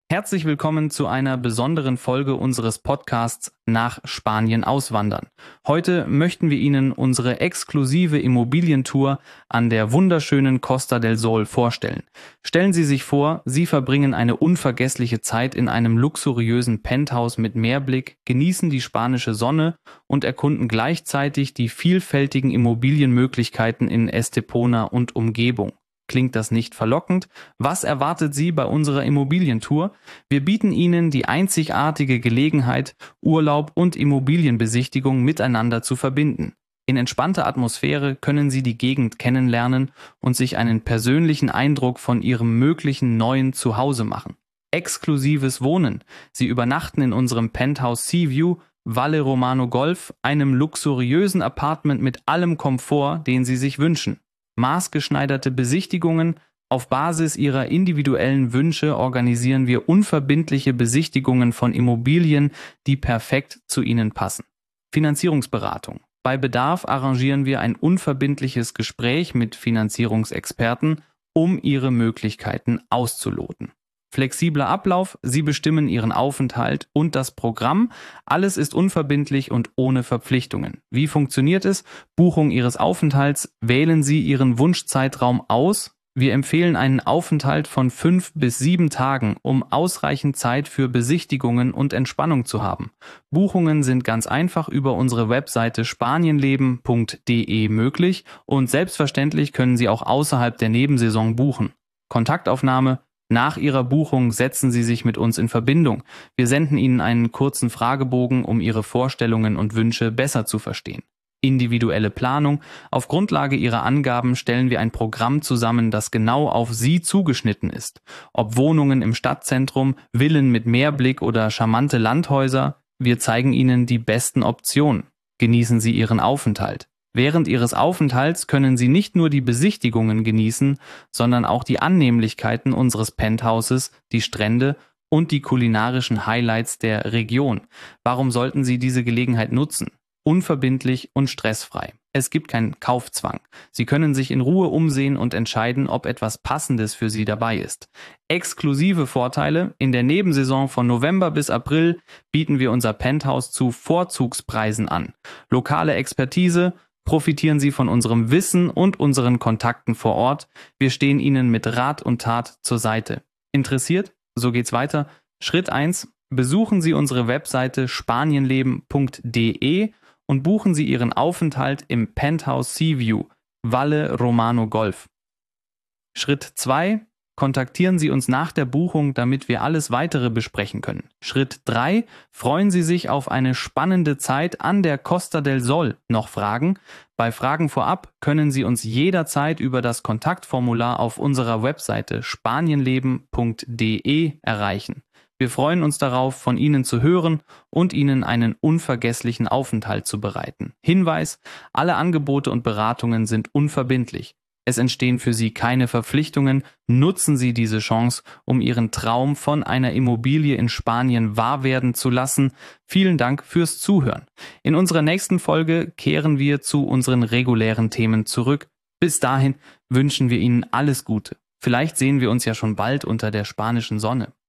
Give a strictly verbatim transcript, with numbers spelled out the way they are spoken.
Herzlich willkommen zu einer besonderen Folge unseres Podcasts Nach Spanien auswandern. Heute möchten wir Ihnen unsere exklusive Immobilientour an der wunderschönen Costa del Sol vorstellen. Stellen Sie sich vor, Sie verbringen eine unvergessliche Zeit in einem luxuriösen Penthouse mit Meerblick, genießen die spanische Sonne und erkunden gleichzeitig die vielfältigen Immobilienmöglichkeiten in Estepona und Umgebung. Klingt das nicht verlockend? Was erwartet Sie bei unserer Immobilientour? Wir bieten Ihnen die einzigartige Gelegenheit, Urlaub und Immobilienbesichtigung miteinander zu verbinden. In entspannter Atmosphäre können Sie die Gegend kennenlernen und sich einen persönlichen Eindruck von Ihrem möglichen neuen Zuhause machen. Exklusives Wohnen. Sie übernachten in unserem Penthouse Seaview, Valle Romano Golf, einem luxuriösen Apartment mit allem Komfort, den Sie sich wünschen. Maßgeschneiderte Besichtigungen. Auf Basis Ihrer individuellen Wünsche organisieren wir unverbindliche Besichtigungen von Immobilien, die perfekt zu Ihnen passen. Finanzierungsberatung. Bei Bedarf arrangieren wir ein unverbindliches Gespräch mit Finanzierungsexperten, um Ihre Möglichkeiten auszuloten. Flexibler Ablauf, Sie bestimmen Ihren Aufenthalt und das Programm. Alles ist unverbindlich und ohne Verpflichtungen. Wie funktioniert es? Buchung Ihres Aufenthalts. Wählen Sie Ihren Wunschzeitraum aus. Wir empfehlen einen Aufenthalt von fünf bis sieben Tagen, um ausreichend Zeit für Besichtigungen und Entspannung zu haben. Buchungen sind ganz einfach über unsere Webseite spanienleben punkt de möglich und selbstverständlich können Sie auch außerhalb der Nebensaison buchen. Kontaktaufnahme. Nach Ihrer Buchung setzen Sie sich mit uns in Verbindung. Wir senden Ihnen einen kurzen Fragebogen, um Ihre Vorstellungen und Wünsche besser zu verstehen. Individuelle Planung. Auf Grundlage Ihrer Angaben stellen wir ein Programm zusammen, das genau auf Sie zugeschnitten ist. Ob Wohnungen im Stadtzentrum, Villen mit Meerblick oder charmante Landhäuser, wir zeigen Ihnen die besten Optionen. Genießen Sie Ihren Aufenthalt. Während Ihres Aufenthalts können Sie nicht nur die Besichtigungen genießen, sondern auch die Annehmlichkeiten unseres Penthauses, die Strände und die kulinarischen Highlights der Region. Warum sollten Sie diese Gelegenheit nutzen? Unverbindlich und stressfrei. Es gibt keinen Kaufzwang. Sie können sich in Ruhe umsehen und entscheiden, ob etwas Passendes für Sie dabei ist. Exklusive Vorteile. In der Nebensaison von November bis April bieten wir unser Penthouse zu Vorzugspreisen an. Lokale Expertise. Profitieren Sie von unserem Wissen und unseren Kontakten vor Ort. Wir stehen Ihnen mit Rat und Tat zur Seite. Interessiert? So geht's weiter. Schritt eins. Besuchen Sie unsere Webseite spanienleben punkt de und buchen Sie Ihren Aufenthalt im Penthouse Seaview, Valle Romano Golf. Schritt zwei. Kontaktieren Sie uns nach der Buchung, damit wir alles Weitere besprechen können. Schritt drei. Freuen Sie sich auf eine spannende Zeit an der Costa del Sol. Noch Fragen? Bei Fragen vorab können Sie uns jederzeit über das Kontaktformular auf unserer Webseite spanienleben punkt de erreichen. Wir freuen uns darauf, von Ihnen zu hören und Ihnen einen unvergesslichen Aufenthalt zu bereiten. Hinweis: Alle Angebote und Beratungen sind unverbindlich. Es entstehen für Sie keine Verpflichtungen. Nutzen Sie diese Chance, um Ihren Traum von einer Immobilie in Spanien wahr werden zu lassen. Vielen Dank fürs Zuhören. In unserer nächsten Folge kehren wir zu unseren regulären Themen zurück. Bis dahin wünschen wir Ihnen alles Gute. Vielleicht sehen wir uns ja schon bald unter der spanischen Sonne.